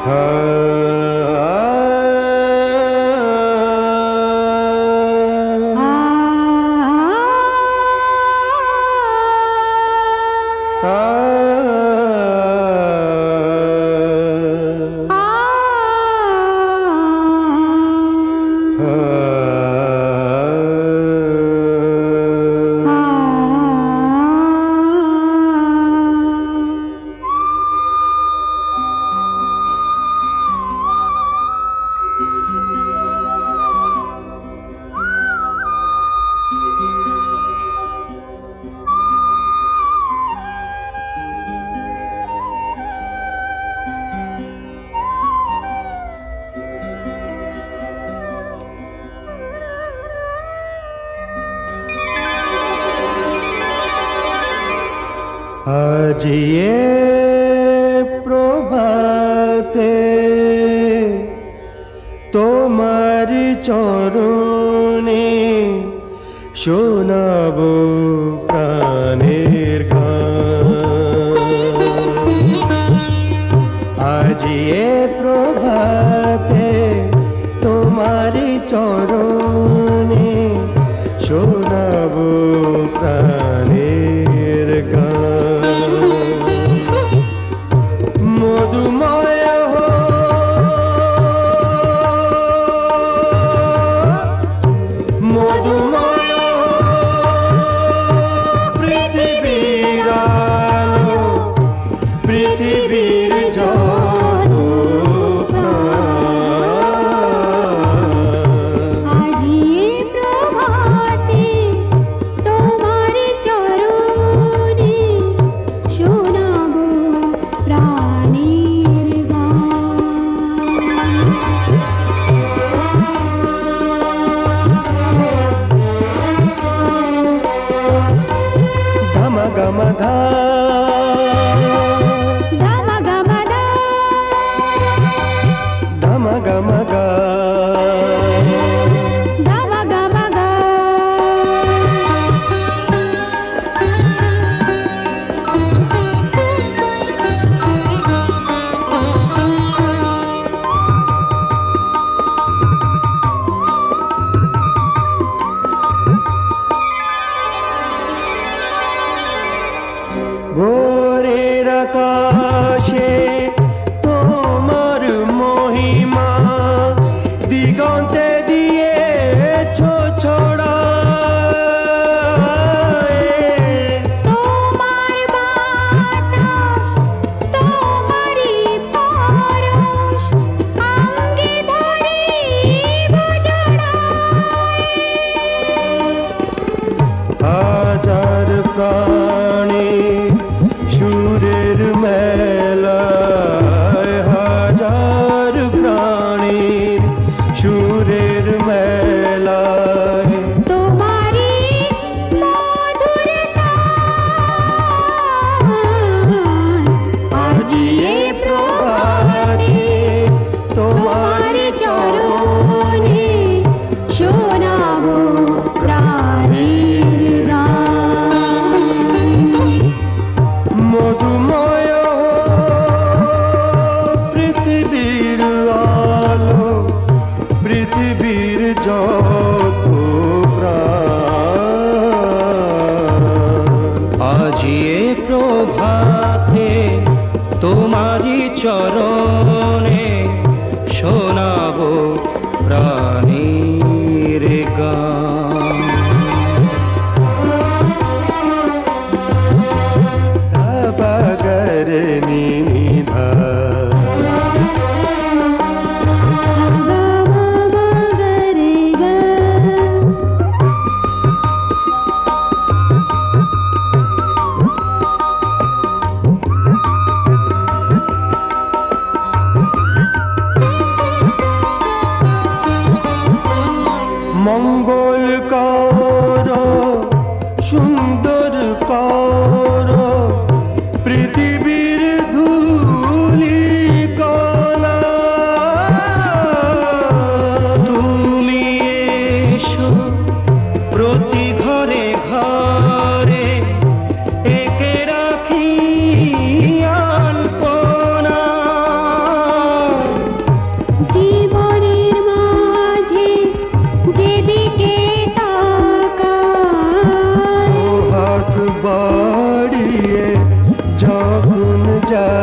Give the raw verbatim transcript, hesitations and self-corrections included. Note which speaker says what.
Speaker 1: আজ এ প্রভাতে তোমার চরণে শোনাব প্রাণের গান। আজ এ প্রভাতে তোমার চরণে শোনাব প্রাণের গান। মধুময় মধুময় পৃথিবীর আলো, পৃথিবীর যত
Speaker 2: আজ এ প্রভাতে তোমার চরণে শোনাব প্রাণের গান।
Speaker 1: ধামা গামা ধা
Speaker 2: ধামা গামা ধা
Speaker 1: ধামা গামা গা
Speaker 2: ধামা গামা গা।
Speaker 1: ভোরের আকাশে তোমার মহিমা দিগন্তে দিয়েছ ছড়ায়।
Speaker 2: তোমার বাতাস তোমারই পরশ অঙ্গে ধরিব জড়ায়।
Speaker 1: হাজার প্রাণী সুরের মেলায়, হাজার প্রাণীর সুরের মেলায়
Speaker 2: তোমারই মধুর তান। আজ এ প্রভাতে তোমার চরণে শোনাব প্রাণের গান।
Speaker 1: মধুময় পৃথিবীর আলো, পৃথিবীর যত প্রাণ।
Speaker 3: আজ এ প্রভাতে তোমারি চরণে শোনাব প্রাণের গান।
Speaker 1: বাগর নিধা
Speaker 2: সা গা মা মা গা রে গা।
Speaker 1: মঙ্গল যা